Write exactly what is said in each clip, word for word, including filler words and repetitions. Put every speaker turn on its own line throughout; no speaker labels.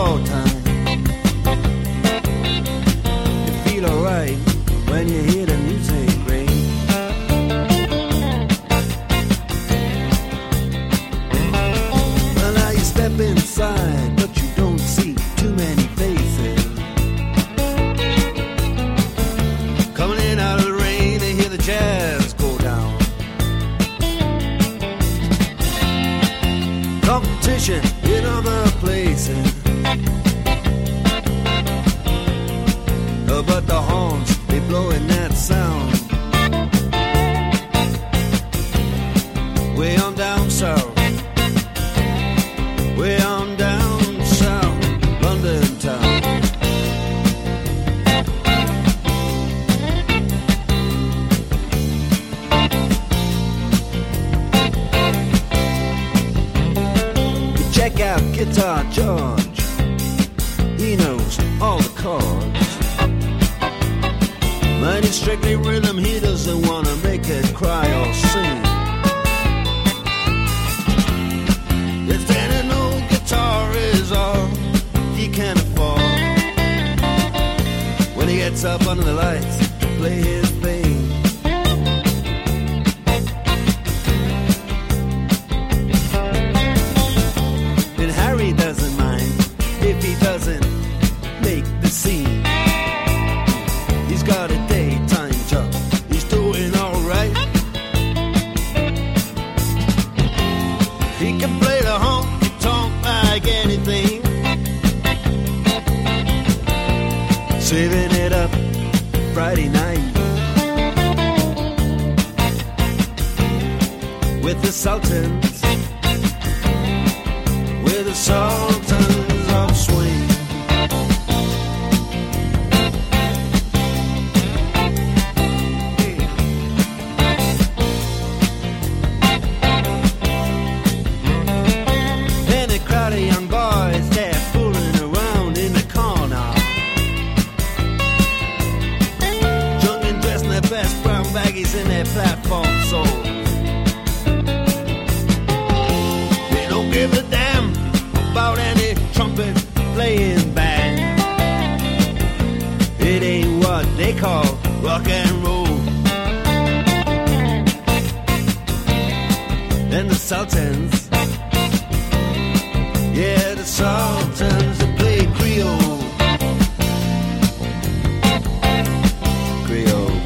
your time. You feel alright when you hear the music ring. Well, now you step inside, but you don't see too many faces. Coming in out of the rain, they hear the jazz go down. Competition in other places, uh, but the horns, they blowing that sound. Way on down south, way on down south, London town. Check out Guitar George, he knows all the chords. But it's strictly rhythm, he doesn't wanna make it cry or sing. If then an old guitar is all he can afford, when he gets up under the lights to play his thing. And Harry doesn't mind if he doesn't make the scene. He's got a daytime job, he's doing alright. He can play the honky-tonk like anything, saving it up Friday night with the Sultans, with the Sultans of Swing. And a crowd of young boys, they're fooling around in the corner, drunk and dressed in their best brown baggies in their platform soles. They don't give a damn about any trumpet playing band. It ain't what they call rock and roll. And the Sultans, yeah, the Sultans, they play Creole. Creole.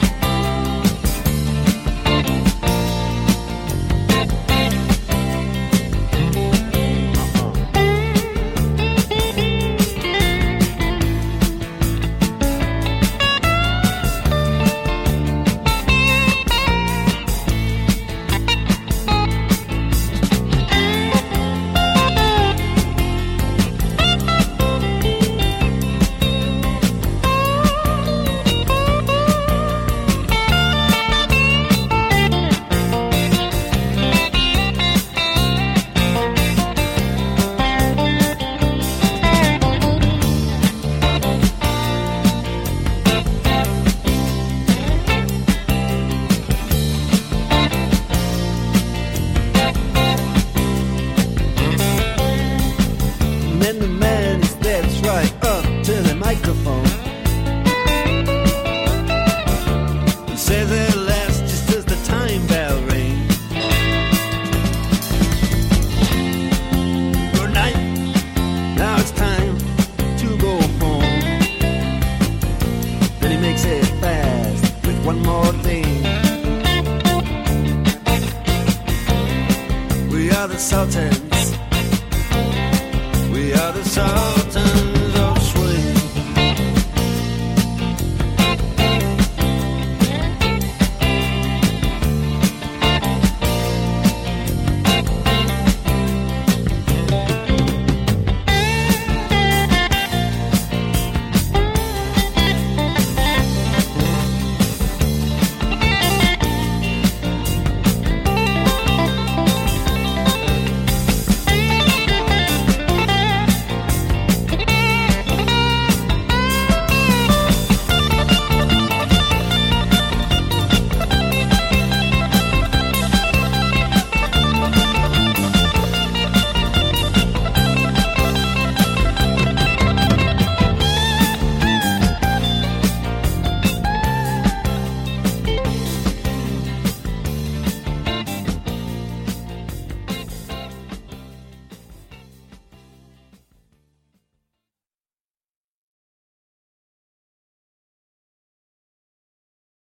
And the man he steps right up to the microphone and says at last, just as the time bell rings, good night, now it's time to go home. Then he makes it fast with one more thing. We are the Sultans, we are the Sultans.